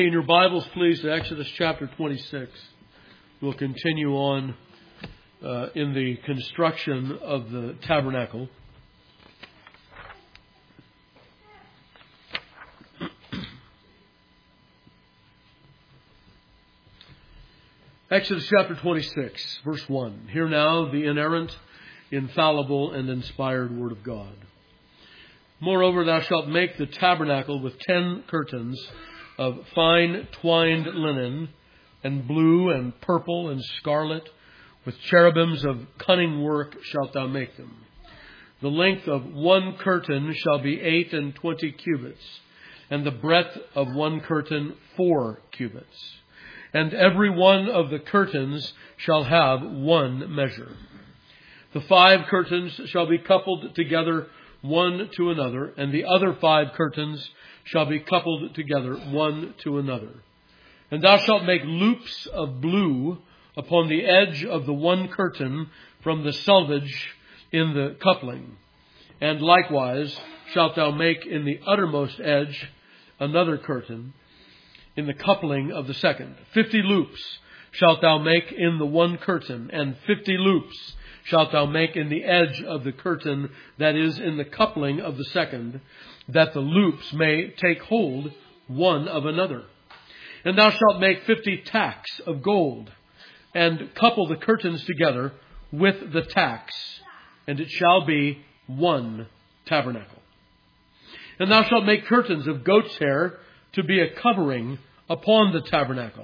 In your Bibles, please, to Exodus chapter 26. We'll continue on in the construction of the tabernacle. Exodus chapter 26, verse 1. Hear now the inerrant, infallible, and inspired word of God. Moreover, thou shalt make the tabernacle with 10 curtains of fine twined linen, and blue and purple and scarlet, with cherubims of cunning work shalt thou make them. The length of one curtain shall be 28 cubits, and the breadth of one curtain 4 cubits. And every one of the curtains shall have one measure. The 5 curtains shall be coupled together one to another, and the other 5 curtains shall be coupled together one to another. And thou shalt make loops of blue upon the edge of the one curtain from the selvage in the coupling. And likewise shalt thou make in the uttermost edge another curtain in the coupling of the second. 50 loops shalt thou make in the one curtain, and 50 loops shalt thou make in the edge of the curtain that is in the coupling of the second, that the loops may take hold one of another. And thou shalt make 50 tacks of gold, and couple the curtains together with the tacks, and it shall be one tabernacle. And thou shalt make curtains of goat's hair to be a covering upon the tabernacle.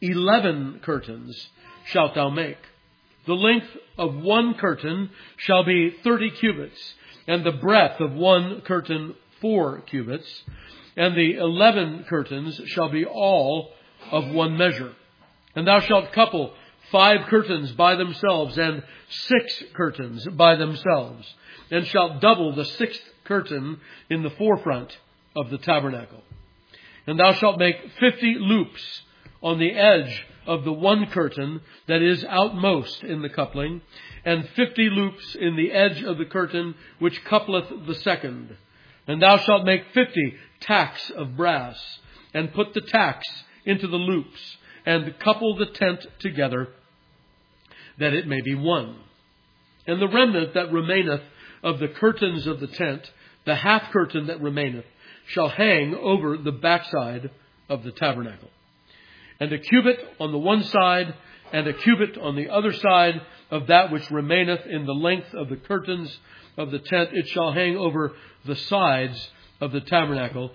11 curtains shalt thou make. The length of one curtain shall be 30 cubits, and the breadth of one curtain 4 cubits, and the 11 curtains shall be all of one measure. And thou shalt couple 5 curtains by themselves, and 6 curtains by themselves, and shalt double the 6th curtain in the forefront of the tabernacle. And thou shalt make 50 loops on the edge of the one curtain that is outmost in the coupling, and 50 loops in the edge of the curtain which coupleth the second. And thou shalt make 50 tacks of brass, and put the tacks into the loops, and couple the tent together, that it may be one. And the remnant that remaineth of the curtains of the tent, the half curtain that remaineth, shall hang over the backside of the tabernacle. And a cubit on the one side, and a cubit on the other side of that which remaineth in the length of the curtains of the tent, it shall hang over the sides of the tabernacle,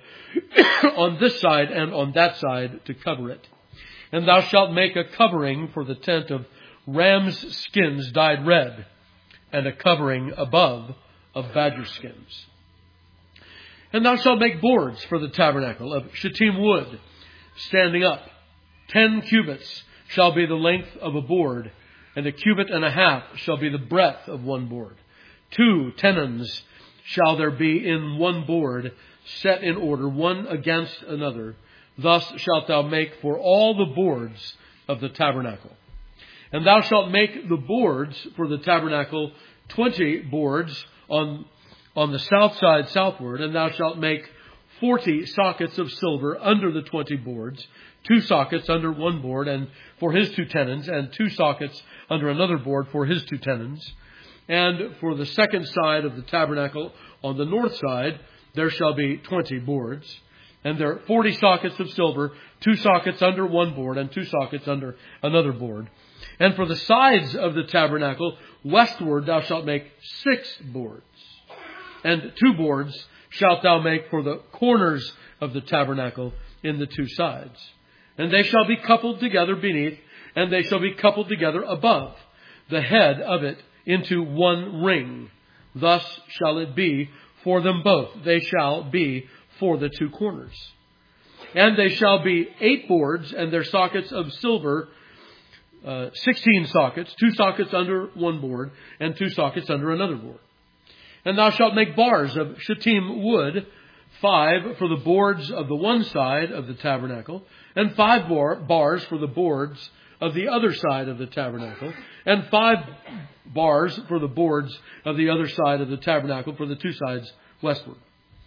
on this side and on that side, to cover it. And thou shalt make a covering for the tent of ram's skins dyed red, and a covering above of badger skins. And thou shalt make boards for the tabernacle of shittim wood, standing up. 10 cubits shall be the length of a board, and a cubit and a half shall be the breadth of one board. 2 tenons shall there be in one board, set in order, one against another. Thus shalt thou make for all the boards of the tabernacle. And thou shalt make the boards for the tabernacle 20 boards on the south side southward, and thou shalt make 40 sockets of silver under the 20 boards, 2 sockets under one board and for his 2 tenons, and 2 sockets under another board for his 2 tenons. And for the second side of the tabernacle on the north side, there shall be 20 boards. And there are 40 sockets of silver, 2 sockets under one board and 2 sockets under another board. And for the sides of the tabernacle, westward thou shalt make 6 boards. And 2 boards shalt thou make for the corners of the tabernacle in the 2 sides. And they shall be coupled together beneath, and they shall be coupled together above the head of it into one ring. Thus shall it be for them both. They shall be for the 2 corners. And they shall be 8 boards, and their sockets of silver, 16 sockets, 2 sockets under one board, and 2 sockets under another board. And thou shalt make bars of shittim wood, 5 for the boards of the one side of the tabernacle, and 5 bars for the boards of the other side of the tabernacle, and 5 bars for the boards of the other side of the tabernacle for the 2 sides westward.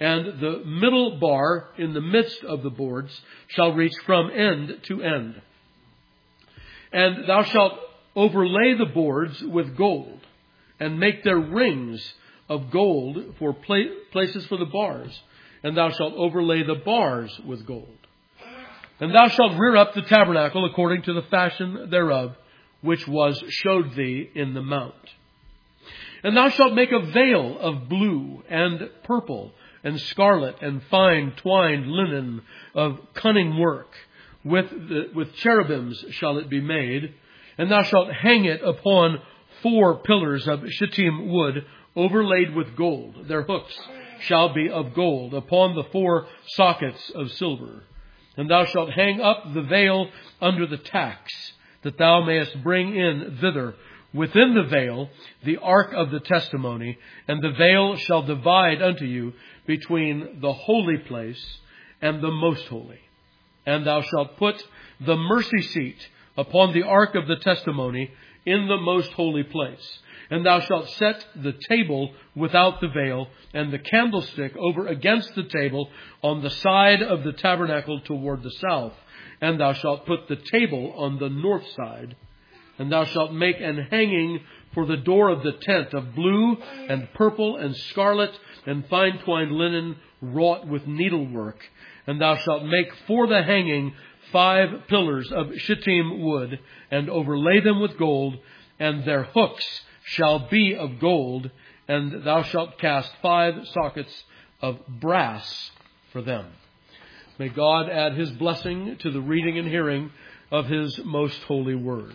And the middle bar in the midst of the boards shall reach from end to end. And thou shalt overlay the boards with gold, and make their rings of gold for places for the bars. And thou shalt overlay the bars with gold. And thou shalt rear up the tabernacle according to the fashion thereof, which was showed thee in the mount. And thou shalt make a veil of blue and purple and scarlet and fine twined linen of cunning work. With cherubims shall it be made. And thou shalt hang it upon 4 pillars of shittim wood overlaid with gold. Their hooks shall be of gold upon the 4 sockets of silver. And thou shalt hang up the veil under the tacks, that thou mayest bring in thither within the veil the ark of the testimony. And the veil shall divide unto you between the holy place and the most holy. And thou shalt put the mercy seat upon the ark of the testimony in the most holy place. And thou shalt set the table without the veil, and the candlestick over against the table on the side of the tabernacle toward the south. And thou shalt put the table on the north side. And thou shalt make an hanging for the door of the tent of blue and purple and scarlet and fine twined linen wrought with needlework. And thou shalt make for the hanging 5 pillars of shittim wood, and overlay them with gold, and their hooks shall be of gold, and thou shalt cast 5 sockets of brass for them. May God add His blessing to the reading and hearing of His most holy word.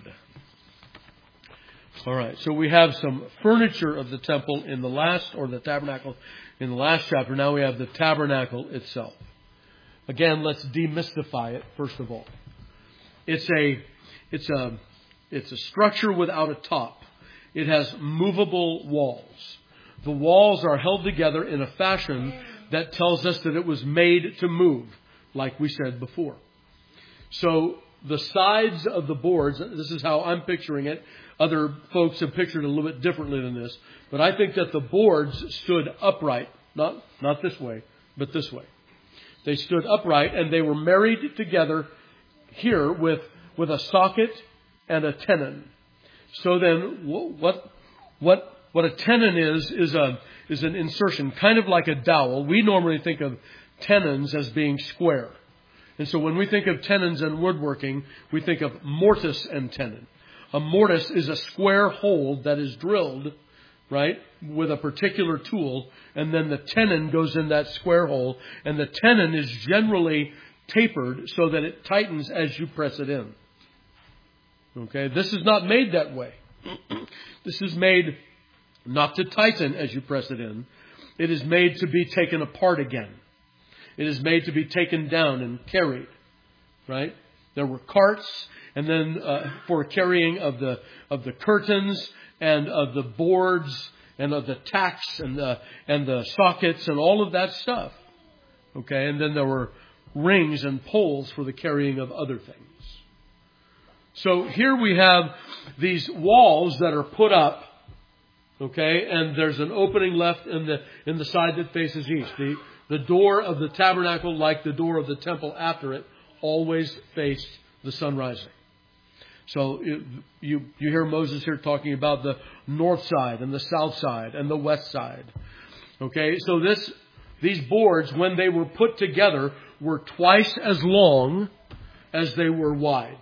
All right, so we have some furniture of the temple in the last, or the tabernacle in the last chapter. Now we have the tabernacle itself. Again, let's demystify it first of all. It's a structure without a top. It has movable walls. The walls are held together in a fashion that tells us that it was made to move, like we said before. So the sides of the boards, this is how I'm picturing it. Other folks have pictured it a little bit differently than this. But I think that the boards stood upright, not this way, but this way. They stood upright, and they were married together here with a socket and a tenon. So then, what a tenon is an insertion, kind of like a dowel. We normally think of tenons as being square, and so when we think of tenons and woodworking, we think of mortise and tenon. A mortise is a square hole that is drilled, right, with a particular tool, and then the tenon goes in that square hole, and the tenon is generally tapered so that it tightens as you press it in. Okay, this is not made that way. This is made not to tighten as you press it in. It is made to be taken apart again. It is made to be taken down and carried, right? There were carts, and then for carrying of the curtains and of the boards and of the tacks and the sockets and all of that stuff. Okay, and then there were rings and poles for the carrying of other things. So here we have these walls that are put up. Okay, and there's an opening left in the side that faces east. The door of the tabernacle, like the door of the temple after it, always faced the sun rising. So you hear Moses here talking about the north side and the south side and the west side. Okay, so these boards, when they were put together, were twice as long as they were wide.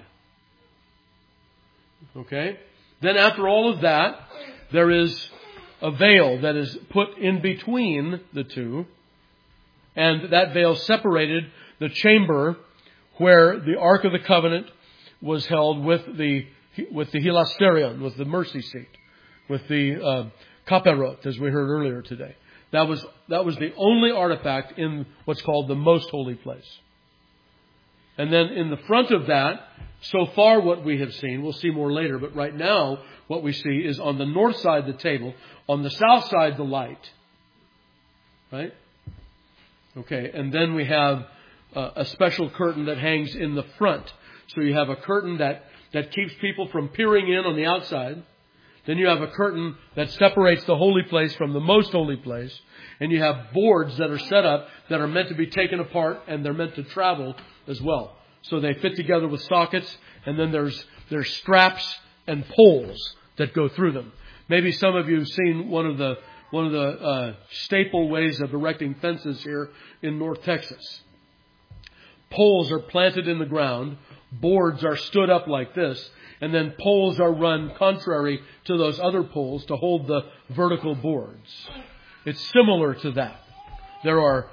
Okay, then after all of that, there is a veil that is put in between the two, and that veil separated the chamber where the Ark of the Covenant was held with the hilasterion, with the mercy seat, with the kaperot, as we heard earlier today. That was the only artifact in what's called the most holy place. And then in the front of that, so far what we have seen, we'll see more later, but right now what we see is on the north side the table, on the south side the light. Right? Okay, and then we have a special curtain that hangs in the front. So you have a curtain that keeps people from peering in on the outside. Then you have a curtain that separates the holy place from the most holy place. And you have boards that are set up that are meant to be taken apart, and they're meant to travel as well. So they fit together with sockets, and then there's straps and poles that go through them. Maybe some of you have seen one of the staple ways of erecting fences here in North Texas. Poles are planted in the ground, boards are stood up like this, and then poles are run contrary to those other poles to hold the vertical boards. It's similar to that. There are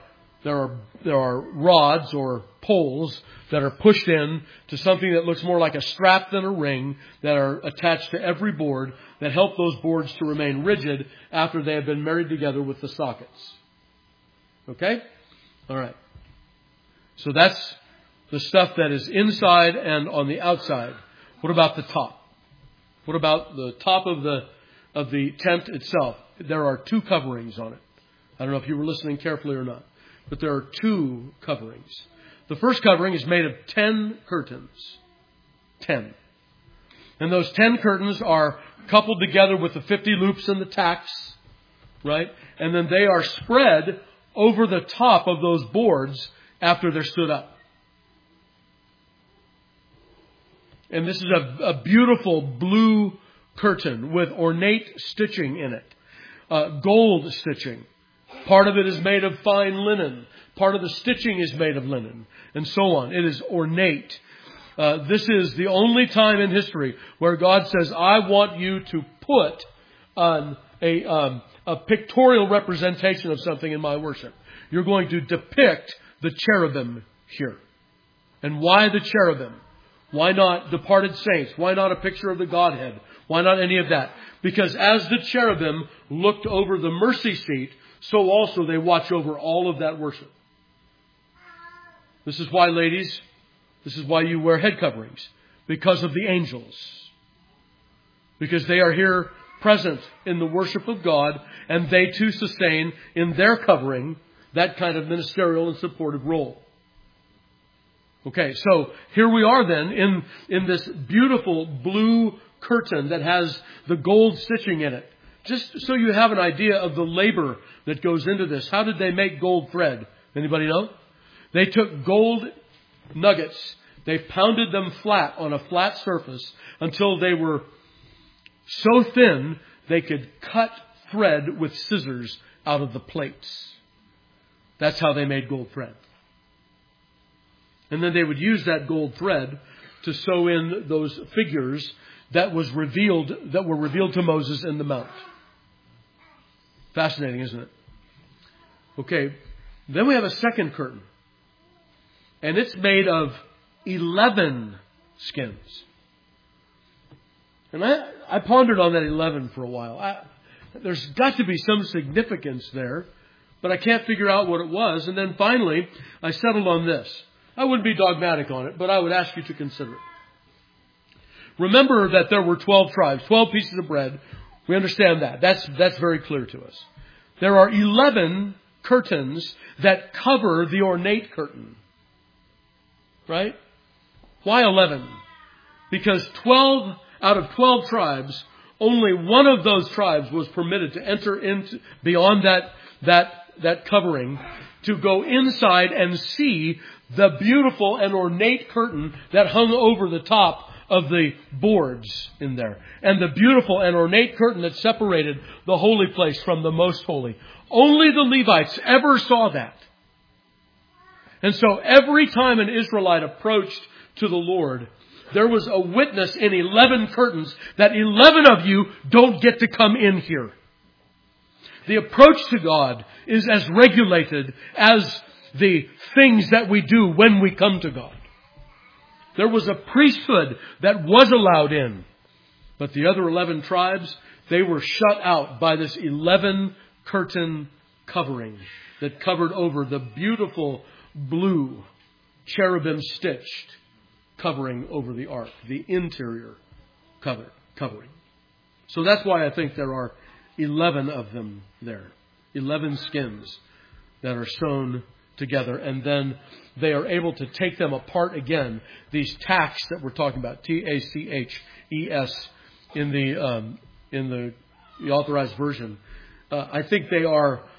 rods or poles that are pushed in to something that looks more like a strap than a ring that are attached to every board that help those boards to remain rigid after they have been married together with the sockets. Okay? All right. So that's the stuff that is inside and on the outside. What about the top? What about the top of the tent itself? There are 2 coverings on it. I don't know if you were listening carefully or not, but there are 2 coverings. The first covering is made of 10 curtains. 10. And those 10 curtains are coupled together with the 50 loops and the tacks, right? And then they are spread over the top of those boards after they're stood up. And this is a beautiful blue curtain with ornate stitching in it. Gold stitching. Part of it is made of fine linen. Part of the stitching is made of linen. And so on. It is ornate. This is the only time in history where God says, I want you to put a pictorial representation of something in my worship. You're going to depict the cherubim here. And why the cherubim? Why not departed saints? Why not a picture of the Godhead? Why not any of that? Because as the cherubim looked over the mercy seat, so also they watch over all of that worship. This is why, ladies, this is why you wear head coverings. Because of the angels. Because they are here present in the worship of God, and they too sustain in their covering that kind of ministerial and supportive role. Okay, so here we are then in this beautiful blue curtain that has the gold stitching in it. Just so you have an idea of the labor that goes into this. How did they make gold thread? Anybody know? They took gold nuggets. They pounded them flat on a flat surface until they were so thin they could cut thread with scissors out of the plates. That's how they made gold thread. And then they would use that gold thread to sew in those figures that were revealed to Moses in the mount. Fascinating, isn't it? Okay, then we have a second curtain. And it's made of 11 skins. And I pondered on that 11 for a while. There's got to be some significance there, but I can't figure out what it was. And then finally, I settled on this. I wouldn't be dogmatic on it, but I would ask you to consider it. Remember that there were 12 tribes, 12 pieces of bread. We understand that. That's very clear to us. There are 11 curtains that cover the ornate curtain. Right? Why 11? Because 12 out of 12 tribes, only one of those tribes was permitted to enter into beyond that covering to go inside and see the beautiful and ornate curtain that hung over the top of the boards in there. And the beautiful and ornate curtain that separated the holy place from the most holy. Only the Levites ever saw that. And so every time an Israelite approached to the Lord, there was a witness in 11 curtains that 11 of you don't get to come in here. The approach to God is as regulated as the things that we do when we come to God. There was a priesthood that was allowed in. But the other 11 tribes, they were shut out by this 11 curtain covering that covered over the beautiful blue cherubim stitched covering over the ark, the interior covering. So that's why I think there are 11 of them there. 11 skins that are sewn together, and then they are able to take them apart again. These tacks that we're talking about, T-A-C-H-E-S in the authorized version. I think they are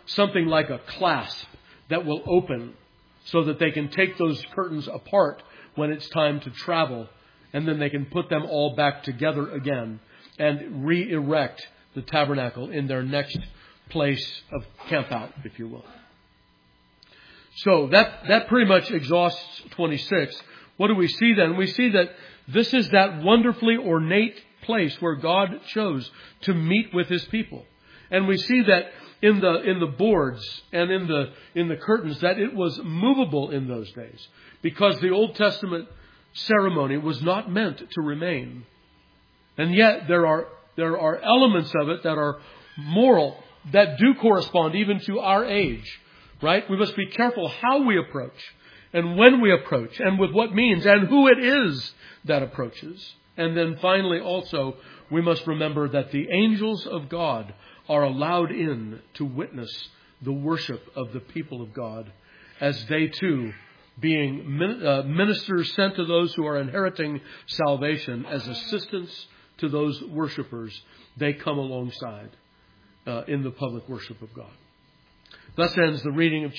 something like a clasp that will open so that they can take those curtains apart when it's time to travel, and then they can put them all back together again and re-erect the tabernacle in their next place of camp out, if you will. So that pretty much exhausts 26. What do we see then? We see that this is that wonderfully ornate place where God chose to meet with His people. And we see that in the boards and in the curtains that it was movable in those days, because the Old Testament ceremony was not meant to remain. And yet there are elements of it that are moral, that do correspond even to our age. Right? We must be careful how we approach and when we approach and with what means and who it is that approaches. And then finally also, we must remember that the angels of God are allowed in to witness the worship of the people of God, as they too, being ministers sent to those who are inheriting salvation as assistants to those worshipers, they come alongside in the public worship of God. Thus ends the reading of